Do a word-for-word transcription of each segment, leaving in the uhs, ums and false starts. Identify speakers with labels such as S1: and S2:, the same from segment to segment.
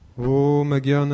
S1: Om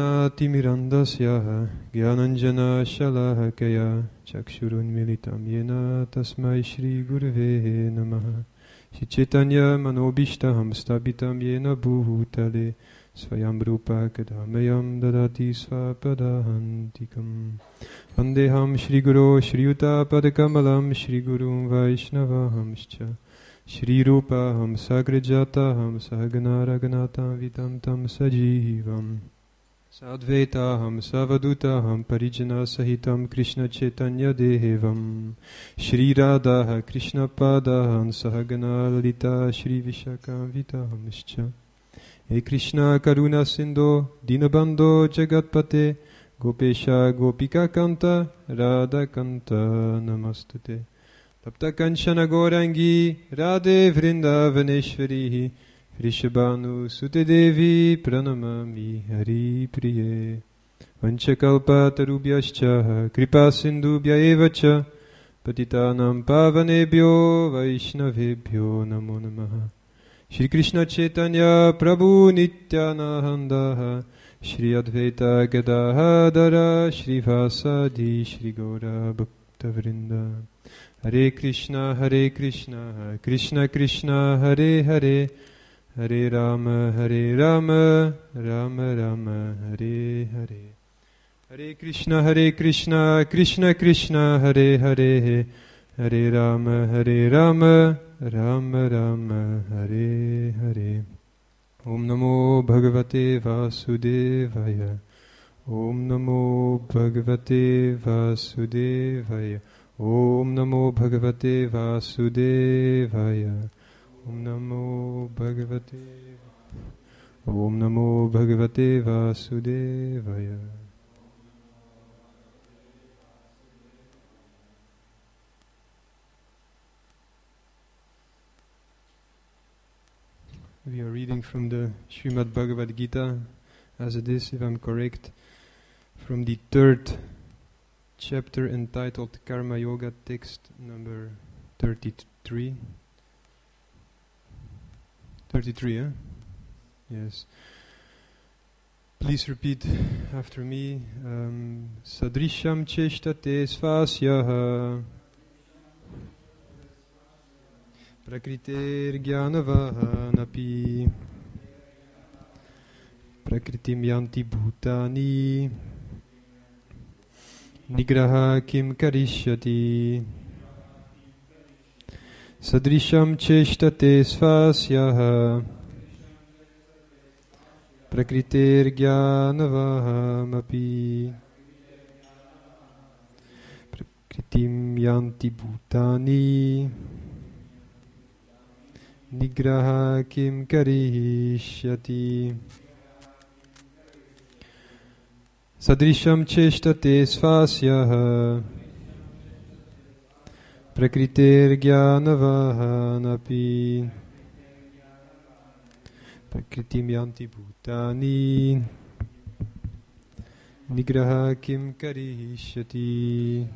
S1: Jnana-timirandasya Jnananjana-shalakaya Chakshurunmilitam Yena Tasmai Shri Gurave Namaha Shri Chaitanya Manobishtam Stabitam Yena Bhutale Swayam Rupa Kadamayam Dadati Svapadahantikam Vandeham Shri Guru Shri Yuta Padakamalam Shri Gurum Vaishnavahamscha Shri Rupa Ham Sagrajata Ham Sahagana Raghunatha Vitam Tam Sajivam Sadvaita Ham Savaduta Ham Parijana Sahitam Krishna Chaitanya Devam Shri Radha Krishna Pada Ham Sahagana Lalita Shri Vishakam Vitamscha E Krishna Karuna Sindho Dinabandho Jagatpate Gopesha Gopika Kanta Radha Kanta Namastate Tapta Kanchana Gaurangi Radhe Vrindavaneshwari Vrishabhanu Sute Devi Pranamami Hari Priye Vanchakalpa Tarubhyascha Kripa Sindhubhya Evacha Patitanam Pavanebhyo Vaishnavebhyo Namo Namaha Shri Krishna Chaitanya Prabhu Nityananda Shri Advaita Gadadhara Shri Vasadi Shri Gaura Bhakta Vrinda Hare Krishna, Hare Krishna, Krishna Krishna, Hare Hare, Hare Rama, Hare Rama, Rama Rama, Hare Hare. Hare Krishna, Hare Krishna, Krishna Krishna, Hare Hare, Hare Rama, Hare Rama, Rama Rama, Hare Hare. Om Namo Bhagavate Vasudevaya. Om Namo Bhagavate Vasudevaya. Om Namo Bhagavate Vasudevaya. Om Namo Bhagavate Om Namo Bhagavate Vasudevaya. We are reading from the Srimad Bhagavad Gita, as it is, if I'm correct, from the third chapter entitled Karma Yoga, text number thirty-three. thirty-three, eh? Yes. Please repeat after me. Um, Sadrisham cheshtate svasyaha Prakriter jnanavahanapi Prakritim yanti bhutani Nigraha kim karishyati Sadrisham cheshtate svasyaha Prakritir jnanavahamapi Prakritim yanti bhutani Nigraha kim karishyati Sadrisham cheshtate svasyaha Prakritir jnanavahanapi Prakritim yanti bhutani Nigraha kim karishyati.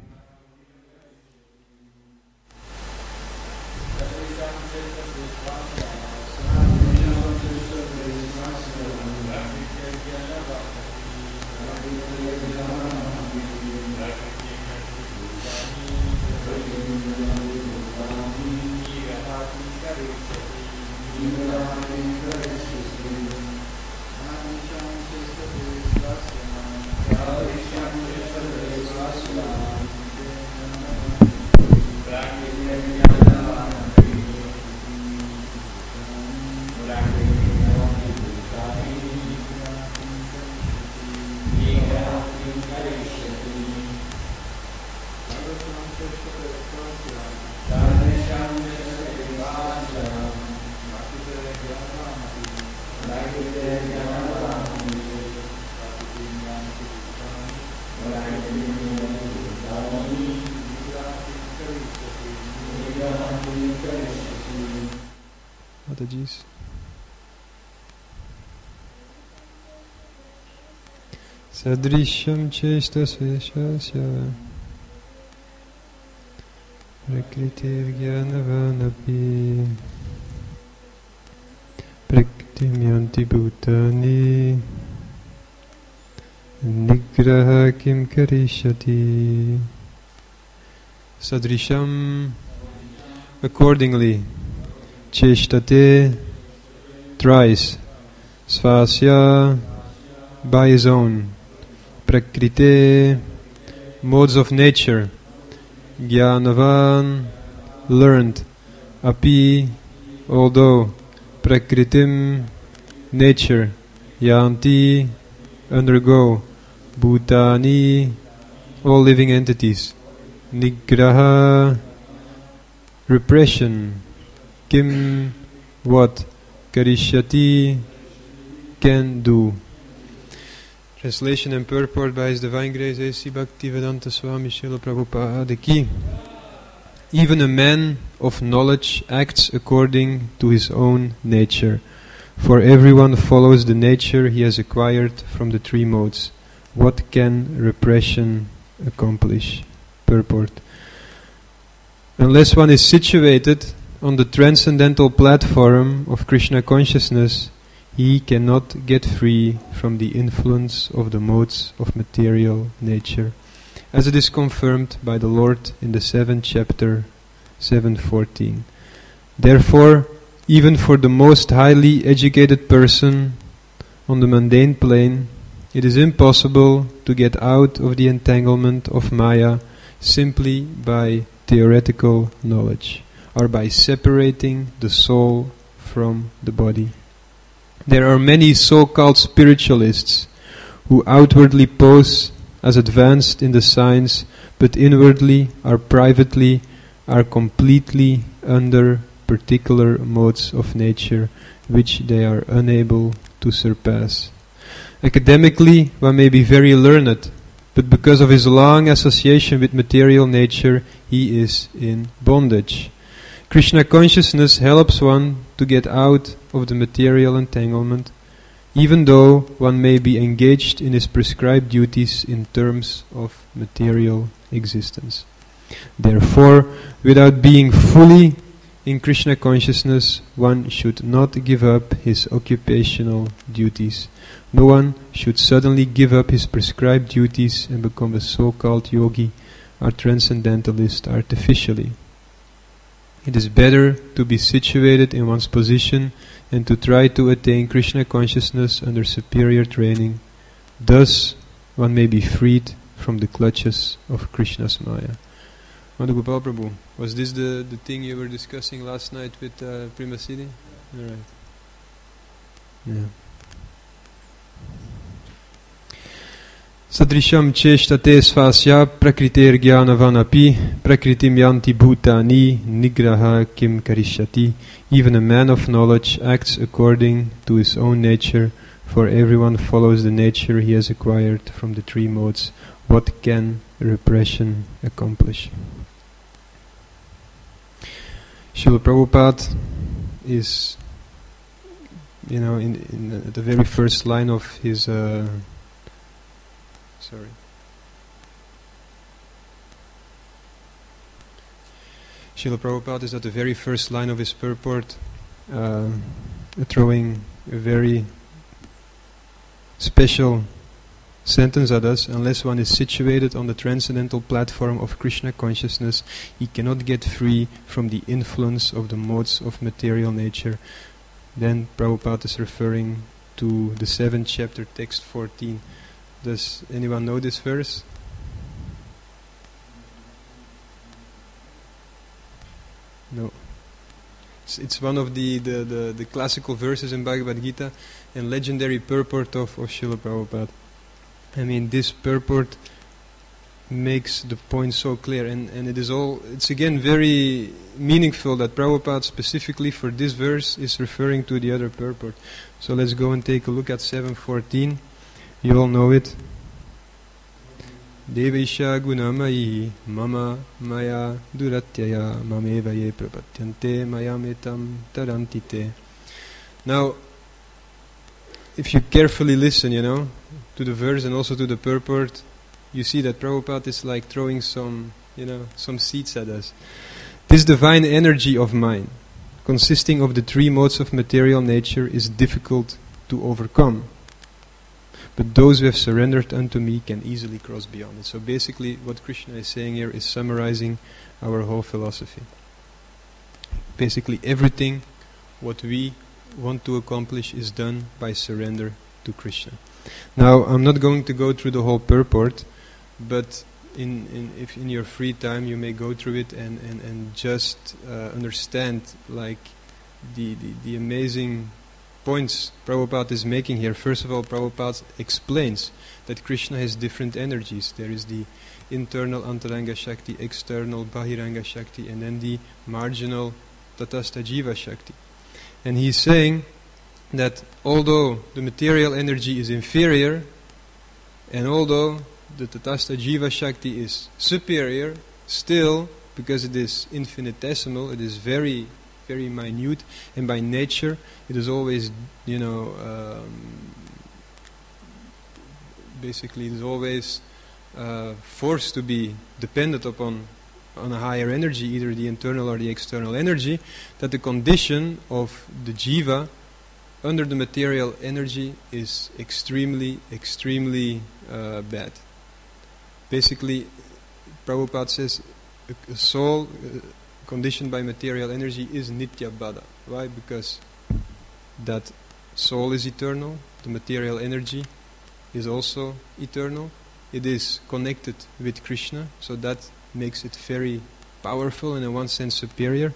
S1: Mataji's. Sadrisham cheshta sveshasya Prakritir jnanavanapi Prakritim yanti bhutani Nigraha kim karishyati. Sadrisham, accordingly, cheshtate, tries, svasya, by his own, prakrite, modes of nature, jnanavan, learned, api, although, prakritim, nature, yanti, undergo, bhutani, all living entities, nigraha, repression, kim, what, karishyati, can do. Translation and purport by His Divine Grace A C Bhaktivedanta Swami Srila Prabhupada Ki. Even a man of knowledge acts according to his own nature, for everyone follows the nature he has acquired from the three modes. What can repression accomplish? Purport. Unless one is situated on the transcendental platform of Krishna consciousness, he cannot get free from the influence of the modes of material nature, as it is confirmed by the Lord in the seventh chapter, seven fourteen. Therefore, even for the most highly educated person on the mundane plane, it is impossible to get out of the entanglement of Maya simply by theoretical knowledge, or by separating the soul from the body. There are many so-called spiritualists who outwardly pose as advanced in the science, but inwardly or privately are completely under particular modes of nature which they are unable to surpass. Academically, one may be very learned, but because of his long association with material nature, he is in bondage. Krishna consciousness helps one to get out of the material entanglement, even though one may be engaged in his prescribed duties in terms of material existence. Therefore, without being fully in Krishna consciousness, one should not give up his occupational duties. No one should suddenly give up his prescribed duties and become a so-called yogi or transcendentalist artificially. It is better to be situated in one's position and to try to attain Krishna consciousness under superior training. Thus, one may be freed from the clutches of Krishna's Maya. Madhu Gopal Prabhu, was this the, the thing you were discussing last night with uh, Prima Siddhi? Alright. Yeah. Sadrisham cheshtate svasya prakriter jnanavanapi prakritim yanti bhutani nigraha kim karishyati. Even a man of knowledge acts according to his own nature, for everyone follows the nature he has acquired from the three modes. What can repression accomplish? Srila Prabhupada is, you know, in, in uh, the very first line of his uh, Sorry. Srila Prabhupada is at the very first line of his purport, uh, throwing a very special sentence at us. Unless one is situated on the transcendental platform of Krishna consciousness, he cannot get free from the influence of the modes of material nature. Then Prabhupada is referring to the seventh chapter, text fourteen. Does anyone know this verse? No. It's, it's one of the, the, the, the classical verses in Bhagavad Gita and legendary purport of, of Srila Prabhupada. I mean, this purport makes the point so clear, and, and it is all, it's again very meaningful that Prabhupada specifically for this verse is referring to the other purport. So let's go and take a look at seven fourteen. You all know it. Devesha gunamayi mama maya duratyaya mameva ye prapatyante mayametam tarantite. Now, if you carefully listen, you know, to the verse and also to the purport, you see that Prabhupada is like throwing some, you know, some seeds at us. This divine energy of mine, consisting of the three modes of material nature, is difficult to overcome. but those who have surrendered unto me can easily cross beyond it. So basically what Krishna is saying here is summarizing our whole philosophy. Basically everything what we want to accomplish is done by surrender to Krishna. Now I'm not going to go through the whole purport, but in, in if in your free time you may go through it and, and, and just uh, understand like the, the, the amazing points Prabhupada is making here. First of all, Prabhupada explains that Krishna has different energies. There is the internal Antaranga Shakti, external Bahiranga Shakti, and then the marginal Tatastha Jiva Shakti. And he's saying that although the material energy is inferior, and although the Tatastha Jiva Shakti is superior, still, because it is infinitesimal, it is very very minute, and by nature it is always, you know, um, basically it is always uh, forced to be dependent upon on a higher energy, either the internal or the external energy, that the condition of the jiva under the material energy is extremely, extremely uh, bad. Basically, Prabhupada says a, a soul uh, conditioned by material energy is nitya bada. Why? Because that soul is eternal, the material energy is also eternal, it is connected with Krishna, so that makes it very powerful and in one sense superior.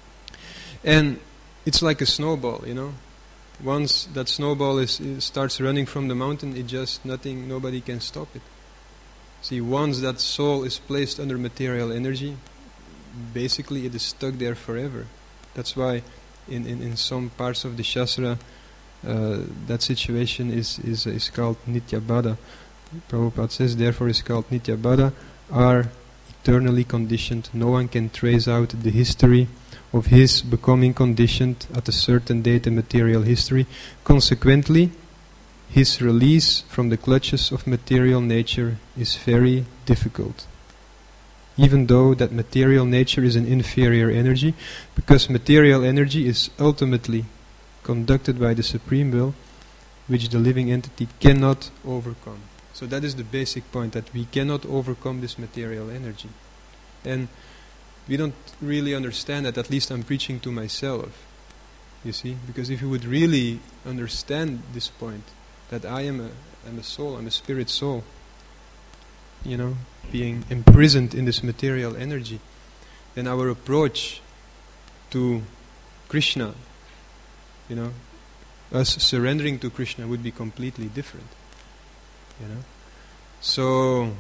S1: And it's like a snowball, you know. Once that snowball is, is starts running from the mountain, it just nothing, nobody can stop it. See, once that soul is placed under material energy, basically it is stuck there forever. That's why in, in, in some parts of the Shastra uh, that situation is, is, is called Nitya Bada. Prabhupada says, therefore is called Nitya Bada, are eternally conditioned. No one can trace out the history of his becoming conditioned at a certain date in material history. Consequently, his release from the clutches of material nature is very difficult. Even though that material nature is an inferior energy, because material energy is ultimately conducted by the Supreme Will, which the living entity cannot overcome. So that is the basic point, that we cannot overcome this material energy. And we don't really understand that, at least I'm preaching to myself, you see, because if you would really understand this point, that I am a, I'm a soul, I'm a spirit soul, you know, being imprisoned in this material energy, then our approach to Krishna, you know, us surrendering to Krishna would be completely different, you know. So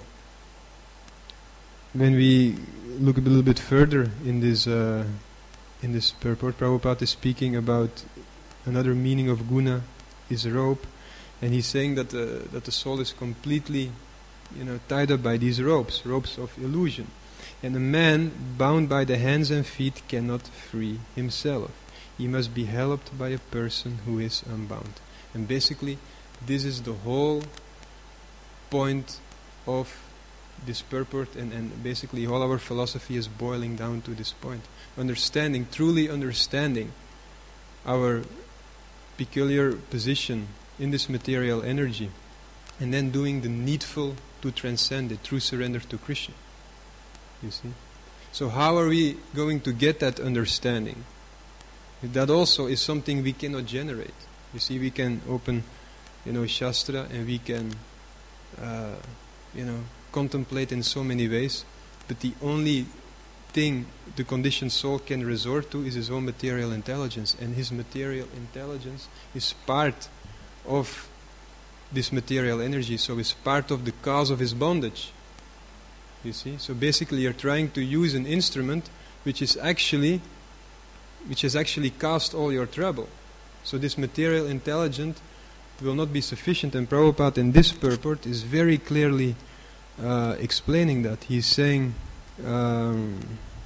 S1: when we look a little bit further in this uh, in this purport, Prabhupada is speaking about another meaning of guna is rope, and he's saying that the that the soul is completely, you know, tied up by these ropes, ropes of illusion. And a man bound by the hands and feet cannot free himself. He must be helped by a person who is unbound. And basically, this is the whole point of this purport, and, and basically all our philosophy is boiling down to this point. Understanding, truly understanding our peculiar position in this material energy, and then doing the needful to transcend it through surrender to Krishna. You see? So how are we going to get that understanding? That also is something we cannot generate. You see, we can open, you know, Shastra, and we can, uh, you know, contemplate in so many ways, but the only thing the conditioned soul can resort to is his own material intelligence, and his material intelligence is part of this material energy, so it's part of the cause of his bondage. You see? So basically you're trying to use an instrument which is actually which has actually caused all your trouble. So this material intelligence will not be sufficient, and Prabhupada in this purport is very clearly uh, explaining that. He's saying um,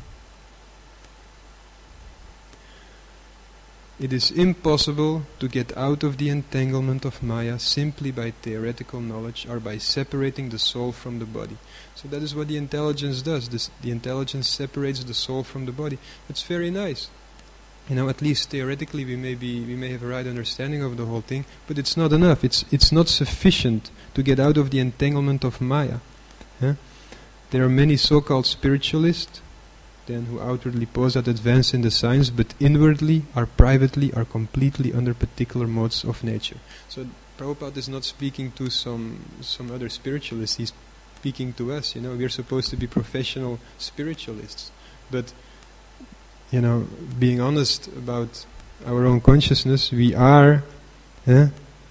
S1: it is impossible to get out of the entanglement of Maya simply by theoretical knowledge or by separating the soul from the body. So that is what the intelligence does. This, the intelligence separates the soul from the body. It's very nice. you know, at least theoretically we may be, we may have a right understanding of the whole thing, but it's not enough. It's it's not sufficient to get out of the entanglement of Maya. Yeah? There are many so-called spiritualists then who outwardly pose at advance in the science, but inwardly or privately are completely under particular modes of nature. So Prabhupada is not speaking to some some other spiritualists. He's speaking to us. You know, we're supposed to be professional spiritualists, but you know, being honest about our own consciousness, we are eh,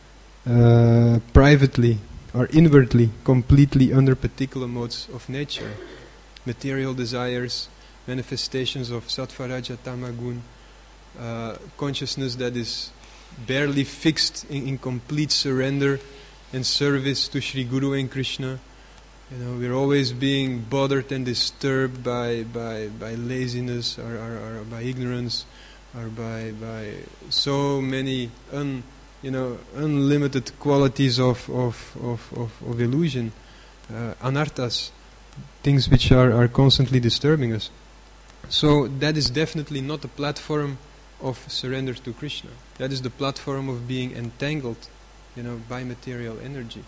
S1: uh, privately or inwardly completely under particular modes of nature, material desires, manifestations of sattva, raja, tamagun, uh, consciousness that is barely fixed in, in complete surrender and service to Sri Guru and Krishna. You know, we're always being bothered and disturbed by by, by laziness or, or, or by ignorance or by by so many un, you know unlimited qualities of of of, of, of illusion, uh, anarthas, things which are, are constantly disturbing us. So that is definitely not the platform of surrender to Krishna. That is the platform of being entangled, you know, by material energy.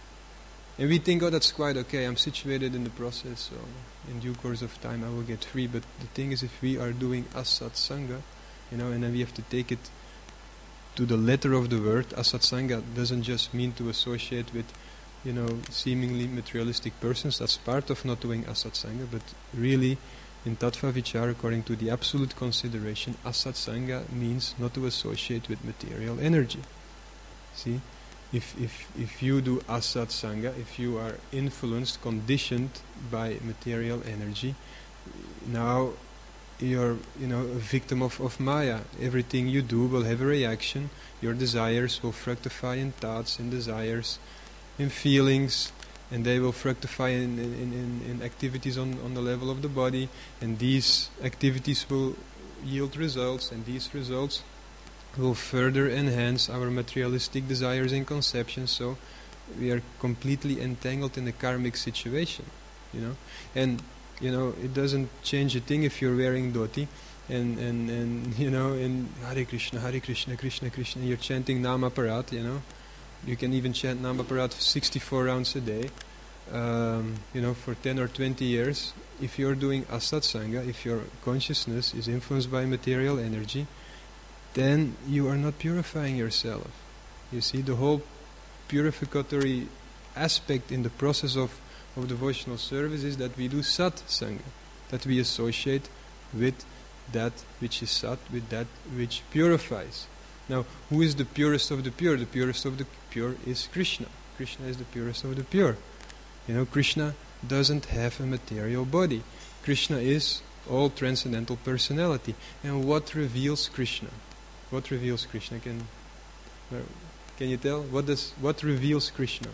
S1: And we think, oh, that's quite okay, I'm situated in the process, so in due course of time I will get free. But the thing is, if we are doing asatsanga, you know, and then we have to take it to the letter of the word, asatsanga doesn't just mean to associate with, you know, seemingly materialistic persons. That's part of not doing asatsanga, but really, in Tattva Vichar, according to the absolute consideration, asatsanga means not to associate with material energy. See? If if if you do asatsanga, if you are influenced, conditioned by material energy, now you're you know a victim of, of Maya. Everything you do will have a reaction. Your desires will fructify in thoughts, in desires, in feelings, and they will fructify in, in, in, in activities on, on the level of the body, and these activities will yield results, and these results will further enhance our materialistic desires and conceptions. So we are completely entangled in a karmic situation, you know. And you know, it doesn't change a thing if you're wearing dhoti and and and you know, in Hare Krishna, Hare Krishna, Krishna Krishna, you're chanting Namaparat, you know. You can even chant Namaparat sixty-four rounds a day, um, you know, for ten or twenty years. If you're doing asatsanga, if your consciousness is influenced by material energy, then you are not purifying yourself. You see, the whole purificatory aspect in the process of, of devotional service is that we do sat sangha, that we associate with that which is sat, with that which purifies. Now, who is the purest of the pure? The purest of the pure is Krishna. Krishna is the purest of the pure. You know, Krishna doesn't have a material body. Krishna is all transcendental personality. And what reveals Krishna? What reveals Krishna? Can can you tell? What does what reveals Krishna?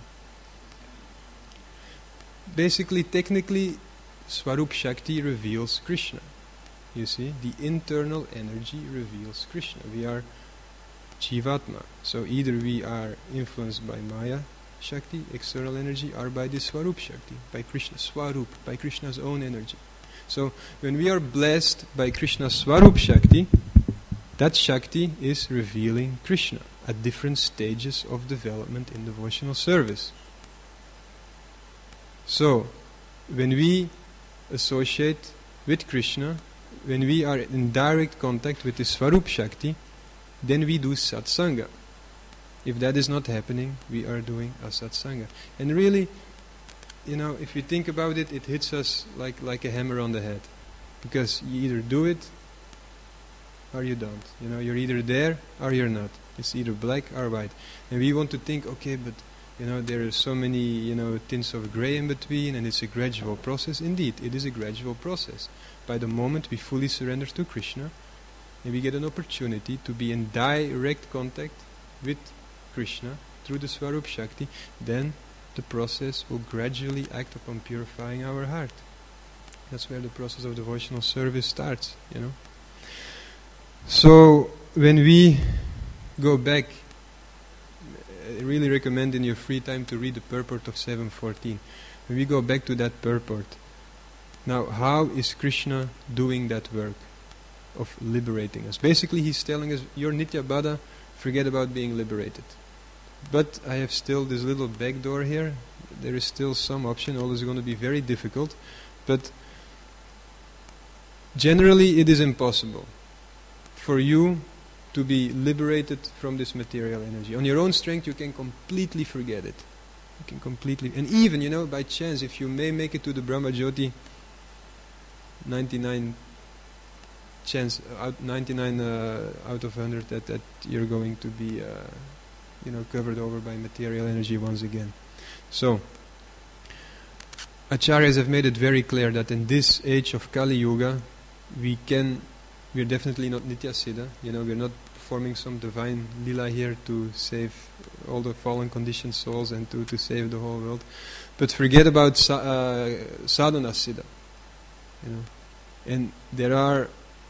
S1: Basically, technically, Swarup Shakti reveals Krishna. You see, the internal energy reveals Krishna. We are Jivatma. So either we are influenced by Maya Shakti, external energy, or by the Swarup Shakti, by Krishna Swarup, by Krishna's own energy. So when we are blessed by Krishna's Swarup Shakti, that Shakti is revealing Krishna at different stages of development in devotional service. So, when we associate with Krishna, when we are in direct contact with the Swarup Shakti, then we do satsanga. If that is not happening, we are doing asatsanga. And really, you know, if you think about it, it hits us like, like a hammer on the head. Because you either do it or you don't. You know, you're either there or you're not. It's either black or white. And we want to think, okay, but you know, there are so many, you know, tints of grey in between, and it's a gradual process. Indeed, it is a gradual process. By the moment we fully surrender to Krishna, and we get an opportunity to be in direct contact with Krishna through the Swarup Shakti, then the process will gradually act upon purifying our heart. That's where the process of devotional service starts, you know. So, when we go back, I really recommend in your free time to read the purport of seven fourteen. When we go back to that purport, now how is Krishna doing that work? of liberating us. Basically, he's telling us, you're Nitya Baddha, forget about being liberated. But I have still this little back door here. There is still some option, although it's going to be very difficult. But generally, it is impossible for you to be liberated from this material energy. On your own strength, you can completely forget it. You can completely, and even, you know, by chance, if you may make it to the Brahma Jyoti, ninety-nine chance, out ninety-nine uh, out of one hundred that, that you're going to be, uh, you know, covered over by material energy once again. So, Acharyas have made it very clear that in this age of Kali Yuga, we can, we're definitely not Nitya Siddha, you know, we're not performing some divine lila here to save all the fallen conditioned souls and to, to save the whole world. But forget about sa- uh, sadhana siddha, you know. And there are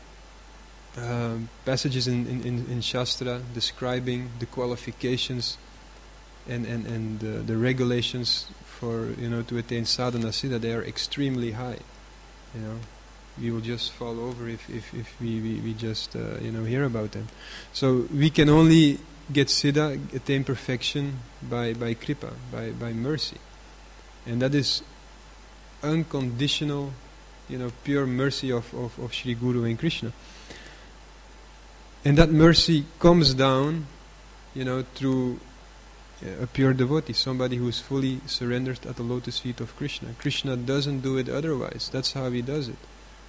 S1: uh, passages in, in, in, in Shastra describing the qualifications and, and, and uh, the regulations for, you know, to attain sadhana siddha. They are extremely high, you know. We will just fall over if, if, if we, we, we just uh, you know hear about them. So we can only get siddha, attain perfection by, by kripa, by, by mercy. And that is unconditional, you know, pure mercy of, of, of Sri Guru and Krishna. And that mercy comes down, you know, through a pure devotee, somebody who is fully surrendered at the lotus feet of Krishna. Krishna doesn't do it otherwise. That's how he does it.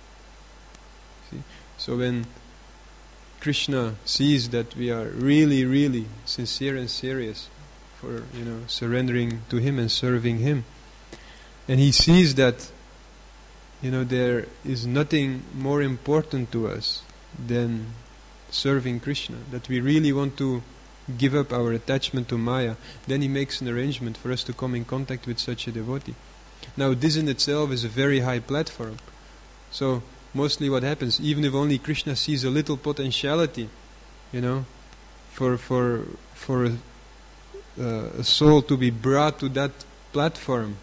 S1: See? So when Krishna sees that we are really, really sincere and serious for, you know, surrendering to him and serving him, and he sees that, you know, there is nothing more important to us than serving Krishna, that we really want to give up our attachment to Maya, then he makes an arrangement for us to come in contact with such a devotee. Now this in itself is a very high platform. So mostly what happens, even if only Krishna sees a little potentiality, you know, for for for a, uh, a soul to be brought to that platform,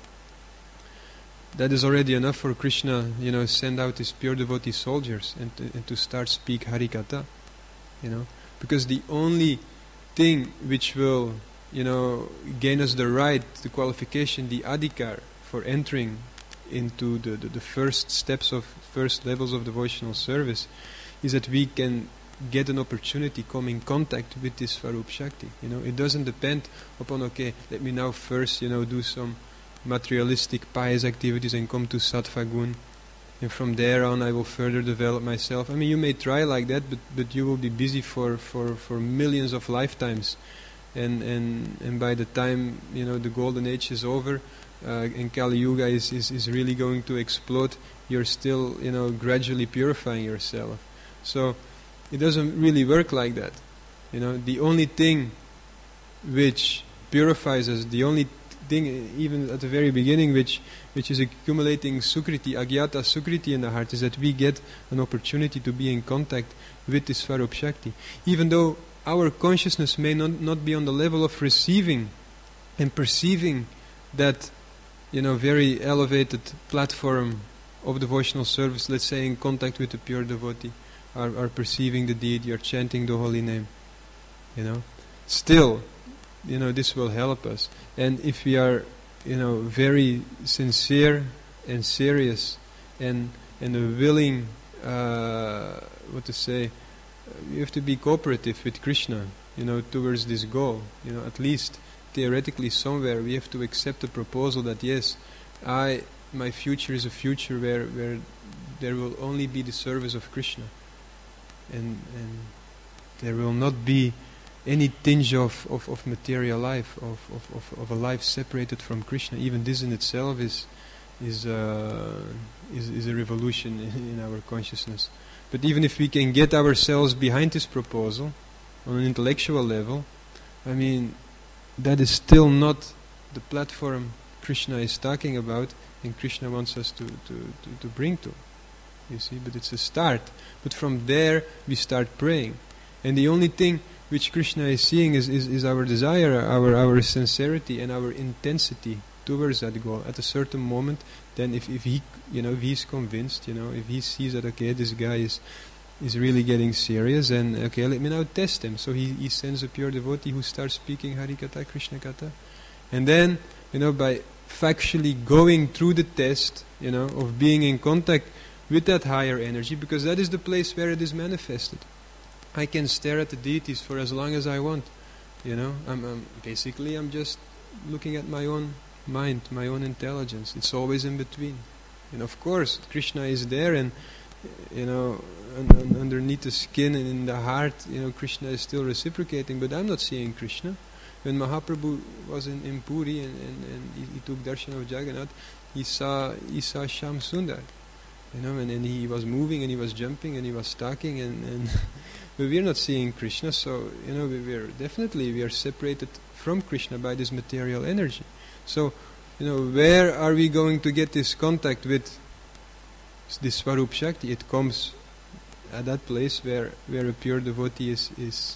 S1: that is already enough for Krishna, you know, send out his pure devotee soldiers and to, and to start speak Harikatha, you know, because the only thing which will, you know, gain us the right, the qualification, the adhikar for entering into the, the, the first steps of, first levels of devotional service, is that we can get an opportunity, come in contact with this Swarup Shakti. You know, it doesn't depend upon, okay, let me now first, you know, do some materialistic pious activities and come to Sattva Gun, and from there on I will further develop myself. I mean, you may try like that, but but you will be busy for, for, for millions of lifetimes, and, and and by the time, you know, the golden age is over, uh, and Kali Yuga is, is, is really going to explode, you're still, you know, gradually purifying yourself. So it doesn't really work like that. You know, the only thing which purifies us, the only thing, even at the very beginning, which which is accumulating sukriti, agyata sukriti in the heart, is that we get an opportunity to be in contact with this Swarup Shakti. Even though our consciousness may not, not be on the level of receiving and perceiving that, you know, very elevated platform of devotional service, let's say in contact with a pure devotee, are, are perceiving the deity, are chanting the holy name, you know, still, you know, this will help us. And if we are, you know, very sincere and serious and and a willing, uh, what to say, you have to be cooperative with Krishna, you know, towards this goal. You know, at least theoretically somewhere we have to accept the proposal that yes, I my future is a future where where there will only be the service of Krishna, and and there will not be any tinge of, of, of material life, of, of, of, of a life separated from Krishna. Even this in itself is is uh, is, is a revolution in, in our consciousness. But even if we can get ourselves behind this proposal on an intellectual level, I mean, that is still not the platform Krishna is talking about and Krishna wants us to, to, to, to bring to. You see, but it's a start. But from there we start praying. And the only thing which Krishna is seeing is, is, is our desire, our our sincerity and our intensity towards that goal. At a certain moment, then if, if he, you know, if he's convinced, you know, if he sees that, okay, this guy is is really getting serious, and okay, let me now test him. So he, he sends a pure devotee who starts speaking Harikatha, Krishna Katha, and then, you know, by factually going through the test, you know, of being in contact with that higher energy, because that is the place where it is manifested. I can stare at the deities for as long as I want, you know. I'm, I'm basically I'm just looking at my own mind, my own intelligence. It's always in between. And of course, Krishna is there, and you know, un- un- underneath the skin and in the heart, you know, Krishna is still reciprocating. But I'm not seeing Krishna. When Mahaprabhu was in, in Puri and, and, and he, he took darshan of Jagannath, he saw he saw Shyam Sundar, you know, and, and he was moving and he was jumping and he was talking, and, and but we're not seeing Krishna. So you know, we, we're definitely we are separated from Krishna by this material energy. So you know, where are we going to get this contact with this Swarup Shakti? It comes at that place where where a pure devotee is is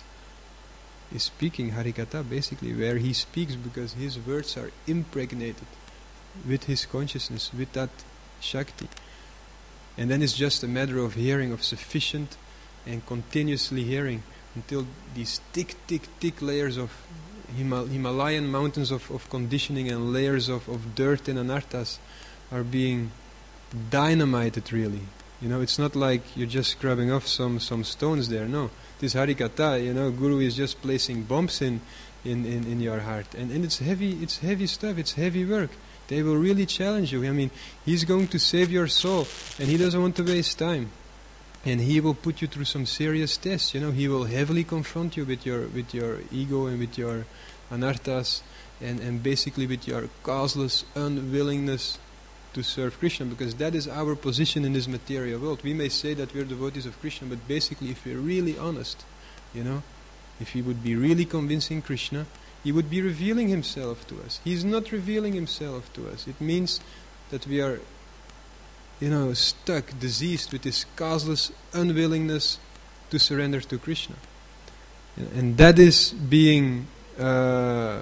S1: is speaking Harikatha, basically, where he speaks because his words are impregnated with his consciousness, with that Shakti. And then it's just a matter of hearing, of sufficient and continuously hearing, until these thick, thick, thick layers of Himal- Himalayan mountains of, of conditioning and layers of, of dirt and anarthas are being dynamited, really. You know, it's not like you're just scrubbing off some, some stones there, no. This Harikatha, you know, Guru is just placing bombs in, in, in, in your heart. And, and it's heavy, it's heavy stuff, it's heavy work. They will really challenge you. I mean, he's going to save your soul, and he doesn't want to waste time. And he will put you through some serious tests, you know. He will heavily confront you with your with your ego and with your anarthas, and, and basically with your causeless unwillingness to serve Krishna, because that is our position in this material world. We may say that we're devotees of Krishna, but basically, if we're really honest, you know, if he would be really convincing Krishna, he would be revealing himself to us. He's not revealing himself to us. It means that we are, you know, stuck, diseased with this causeless unwillingness to surrender to Krishna. And that is being uh,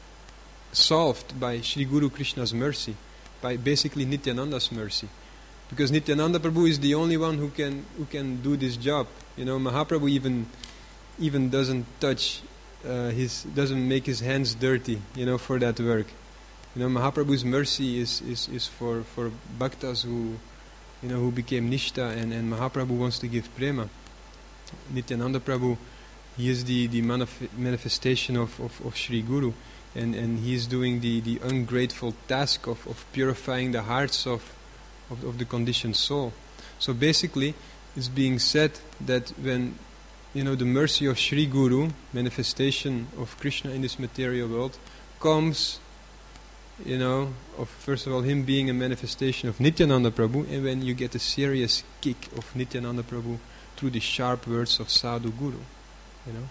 S1: solved by Sri Guru Krishna's mercy, by basically Nityananda's mercy. Because Nityananda Prabhu is the only one who can who can do this job. You know, Mahaprabhu even even doesn't touch uh, his doesn't make his hands dirty, you know, for that work. You know, Mahaprabhu's mercy is, is, is for, for bhaktas who, you know, who became nishta, and, and Mahaprabhu wants to give prema. Nityananda Prabhu, he is the, the manif- manifestation of, of, of Sri Guru, and, and he is doing the, the ungrateful task of, of purifying the hearts of, of, of the conditioned soul. So basically, it's being said that when, you know, the mercy of Sri Guru, manifestation of Krishna in this material world, comes, you know, of first of all him being a manifestation of Nityananda Prabhu, and when you get a serious kick of Nityananda Prabhu through the sharp words of Sadhu Guru, you know.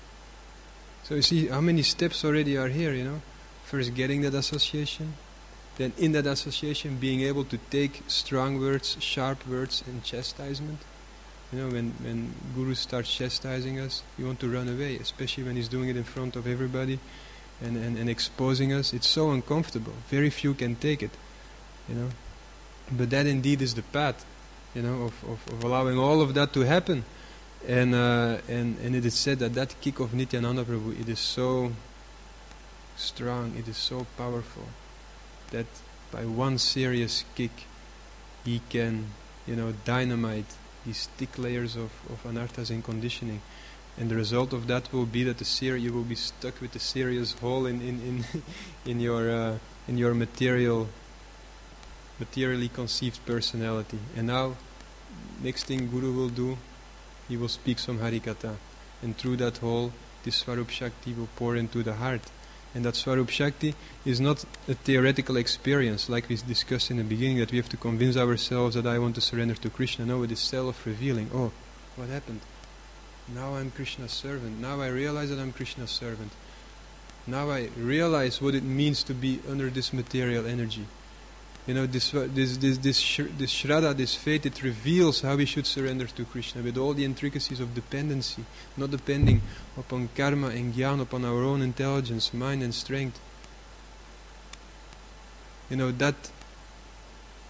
S1: So you see how many steps already are here, you know. First getting that association, then in that association being able to take strong words, sharp words and chastisement. You know, when, when Guru starts chastising us, we want to run away, especially when he's doing it in front of everybody. And, and, and exposing us. It's so uncomfortable. Very few can take it, you know. But that indeed is the path, you know, of, of, of allowing all of that to happen. And, uh, and and it is said that that kick of Nityananda Prabhu, it is so strong, it is so powerful, that by one serious kick, he can, you know, dynamite these thick layers of, of anarthas and conditioning. And the result of that will be that the ser- you will be stuck with a serious hole in in in, in your uh, in your material, materially conceived personality. And now, next thing Guru will do, he will speak some Harikatha, and through that hole, this Swarup Shakti will pour into the heart. And that Swarup Shakti is not a theoretical experience, like we discussed in the beginning, that we have to convince ourselves that I want to surrender to Krishna. No, it is self-revealing. Oh, what happened? Now I'm Krishna's servant. Now I realize that I'm Krishna's servant. Now I realize what it means to be under this material energy. You know, this this this this, sh- this Shraddha, this faith, it reveals how we should surrender to Krishna with all the intricacies of dependency, not depending upon karma and jnana, upon our own intelligence, mind and strength. You know, that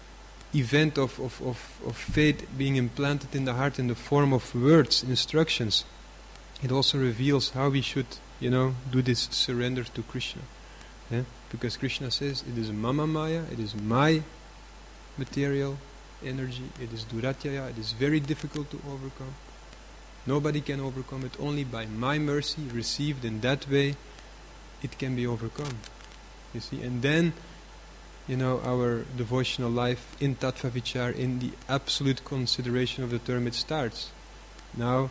S1: event of, of, of, of faith being implanted in the heart in the form of words, instructions, it also reveals how we should, you know, do this surrender to Krishna. Yeah? Because Krishna says, it is Mama Maya, it is my material energy, it is Duratyaya, it is very difficult to overcome. Nobody can overcome it, only by my mercy, received in that way, it can be overcome. You see, and then, you know, our devotional life in Tattva Vichar, in the absolute consideration of the term, it starts. Now,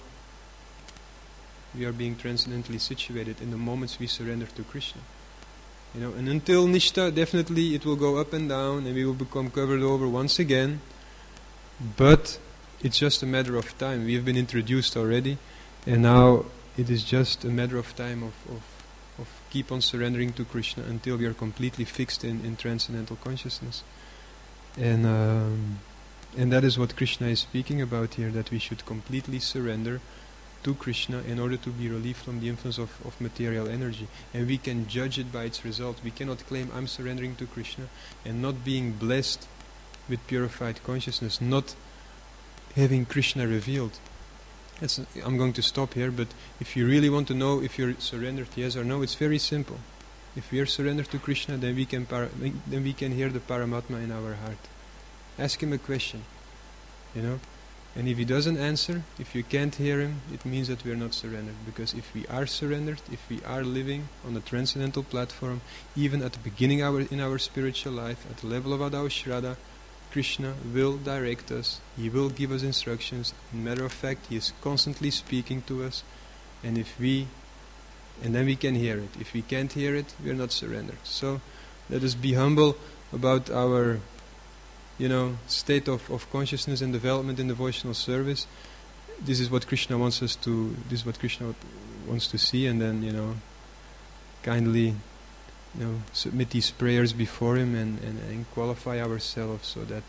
S1: we are being transcendently situated in the moments we surrender to Krishna. You know, and until Nishta, definitely it will go up and down, and we will become covered over once again. But it's just a matter of time. We have been introduced already, and now it is just a matter of time of, of, of keep on surrendering to Krishna until we are completely fixed in, in transcendental consciousness. And um, and that is what Krishna is speaking about here, that we should completely surrender to Krishna in order to be relieved from the influence of, of material energy. And we can judge it by its result. We cannot claim I'm surrendering to Krishna and not being blessed with purified consciousness, not having Krishna revealed. It's, I'm going to stop here, but if you really want to know if you're surrendered, yes or no, it's very simple. If we are surrendered to Krishna, then we can para- then we can hear the Paramatma in our heart. Ask him a question, you know. And if he doesn't answer, if you can't hear him, it means that we are not surrendered. Because if we are surrendered, if we are living on a transcendental platform, even at the beginning our, in our spiritual life, at the level of Adau Shraddha, Krishna will direct us. He will give us instructions. As a matter of fact, he is constantly speaking to us. And if we, and then we can hear it. If we can't hear it, we are not surrendered. So let us be humble about our, you know, state of, of consciousness and development in devotional service. This is what Krishna wants us to, this is what Krishna wants to see, and then, you know, kindly, you know, submit these prayers before him and, and, and qualify ourselves so that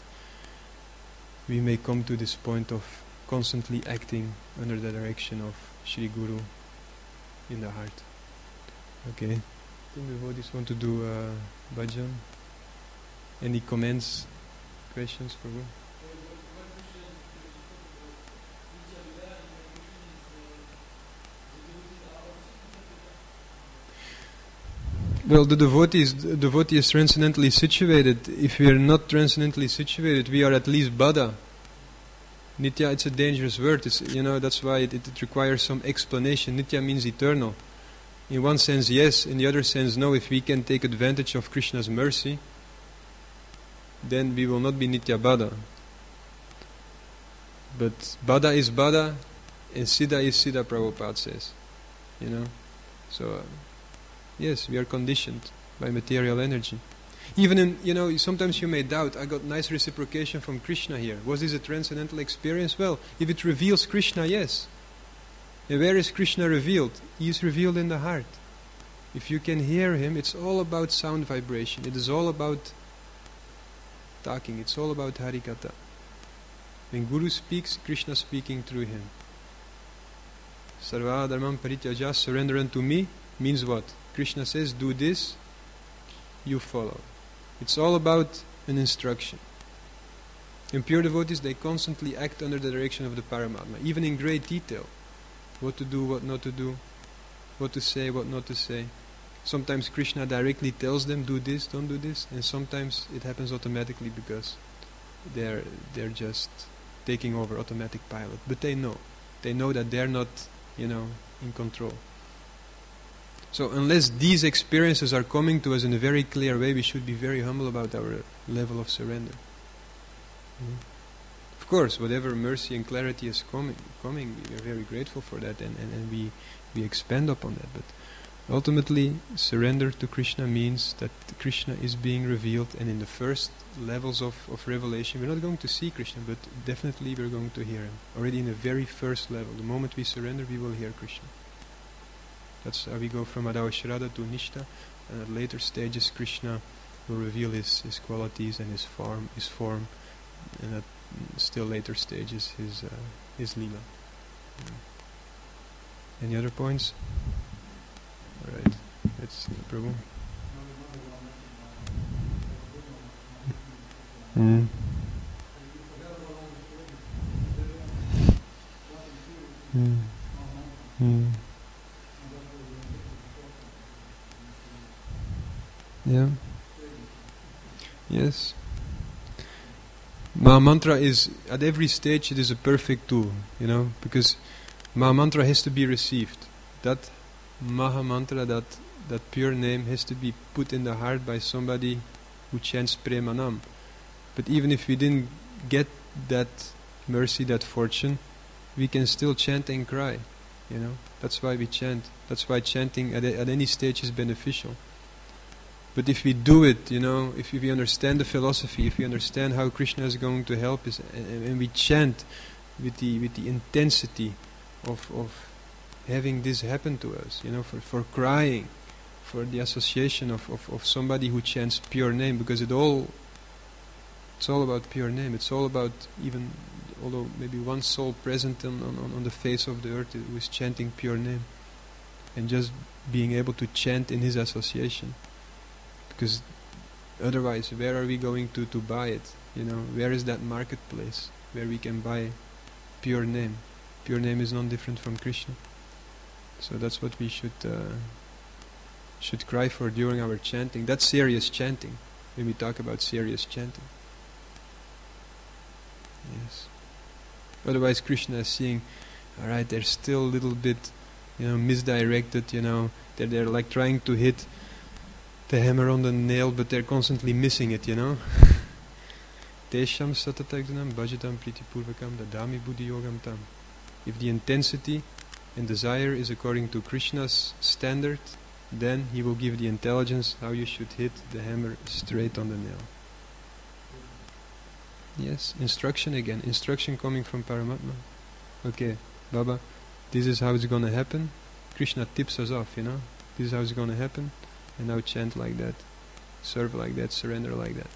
S1: we may come to this point of constantly acting under the direction of Shri Guru in the heart. Okay. I think the devotees want to do uh, bhajan. Any comments? Questions for who? Well, the devotee is, the devotee is transcendently situated. If we are not transcendently situated, we are at least Bada. Nitya, it's a dangerous word. It's, you know, that's why it, it requires some explanation. Nitya means eternal. In one sense, yes. In the other sense, no. If we can take advantage of Krishna's mercy, then we will not be Nitya Bada. But Bada is Bada, and Siddha is Siddha, Prabhupada says. You know? So, uh, yes, we are conditioned by material energy. Even in, you know, sometimes you may doubt, I got nice reciprocation from Krishna here. Was this a transcendental experience? Well, if it reveals Krishna, yes. And where is Krishna revealed? He is revealed in the heart. If you can hear him, it's all about sound vibration. It is all about talking. It's all about Harikatha. When Guru speaks, Krishna speaking through him. Sarva dharmam parityaja, surrender unto me, means what? Krishna says, do this, you follow. It's all about an instruction. In pure devotees, they constantly act under the direction of the Paramatma, even in great detail. What to do, what not to do, what to say, what not to say. Sometimes Krishna directly tells them, do this, don't do this, and sometimes it happens automatically because they're they're just taking over automatic pilot. But they know. They know that they're not, you know, in control. So unless these experiences are coming to us in a very clear way, we should be very humble about our level of surrender. Mm-hmm. Of course, whatever mercy and clarity is coming, coming, we are very grateful for that, and, and, and we, we expand upon that. But ultimately, surrender to Krishna means that Krishna is being revealed, and in the first levels of, of revelation, we're not going to see Krishna, but definitely we're going to hear him. Already in the very first level, the moment we surrender, we will hear Krishna. That's how we go from Adau Shraddha to Nishta, and at later stages Krishna will reveal his, his qualities and his form, his form, and at still later stages his uh, his lila. Yeah. Any other points? All right, let's see, Prabhu. Mm. Yes. Maha Mantra is, at every stage, it is a perfect tool, you know, because Maha Mantra has to be received. That Maha Mantra, that, that pure name, has to be put in the heart by somebody who chants Premanam. But even if we didn't get that mercy, that fortune, we can still chant and cry, you know. That's why we chant. That's why chanting at, a, at any stage is beneficial. But if we do it, you know, if we understand the philosophy, if we understand how Krishna is going to help us, and, and we chant with the with the intensity of of having this happen to us, you know, for, for crying, for the association of, of, of somebody who chants pure name, because it all it's all about pure name. It's all about, even although maybe one soul present on, on, on the face of the earth who is chanting pure name, and just being able to chant in his association. Because otherwise, where are we going to, to buy it? You know, where is that marketplace where we can buy pure name? Pure name is not different from Krishna. So that's what we should uh, should cry for during our chanting. That's serious chanting, when we talk about serious chanting. Yes. Otherwise, Krishna is seeing, all right, they're still a little bit, you know, misdirected. You know, they're they're like trying to hit the hammer on the nail, but they're constantly missing it, you know. Tesham satatagdanam bhajatam pritipurvakam dadami buddhi yogam tam. If the intensity and desire is according to Krishna's standard, then he will give the intelligence how you should hit the hammer straight on the nail. Yes, instruction again. Instruction coming from Paramatma. Okay, Baba, this is how it's going to happen. Krishna tips us off, you know. This is how it's going to happen. And now chant like that, serve like that, surrender like that.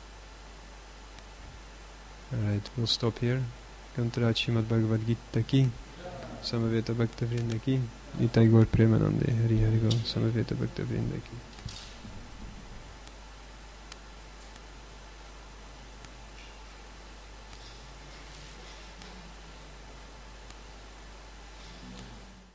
S1: Alright, we'll stop here. Kantarat Srimad Bhagavad Gita ki, Samaveta Bhakta Vrinda ki, Nitai Gaur Premanande, Hari Hari Gaur, Samaveta Bhakta Vrinda ki.